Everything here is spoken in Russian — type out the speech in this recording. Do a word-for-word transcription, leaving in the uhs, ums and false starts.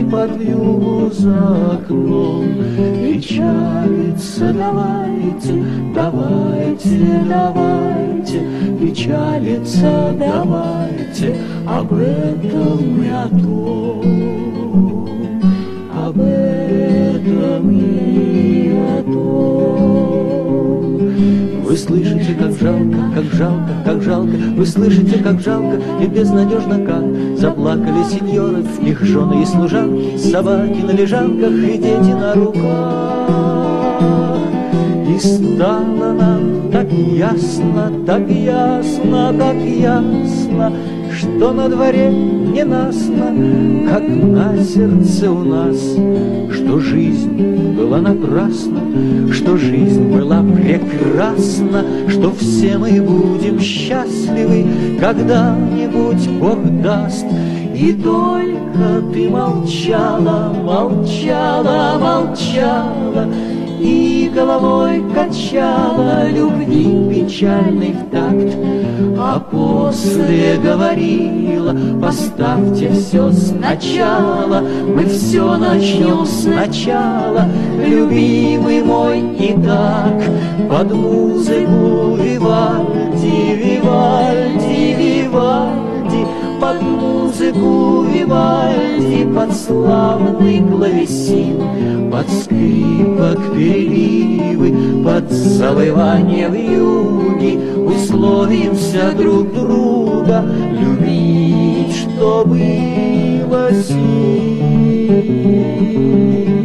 под вьюгу за окном. Печалиться давайте, давайте, давайте, печалиться давайте об этом и о том, об этом и о том. Вы слышите, как жалко, как жалко, как жалко, вы слышите, как жалко и безнадежно как заплакали сеньоры, их жены и служанки, собаки на лежанках и дети на руках. И стало нам так ясно, так ясно, так ясно, что на дворе ненастно, как на сердце у нас, что жизнь была напрасна, что жизнь была прекрасна, что все мы будем счастливы, когда-нибудь Бог даст. И только ты молчала, молчала, молчала, и головой качала любви печальный в такт, а после говорила: поставьте все сначала, мы все начнем сначала, любимый мой, и так под музыку Вивальди, Вивальди, Вивальди, под музыку Вивальди, под славный клавесин, под скрипок переливы, под завывание вьюги условимся друг друга любить, что было сил.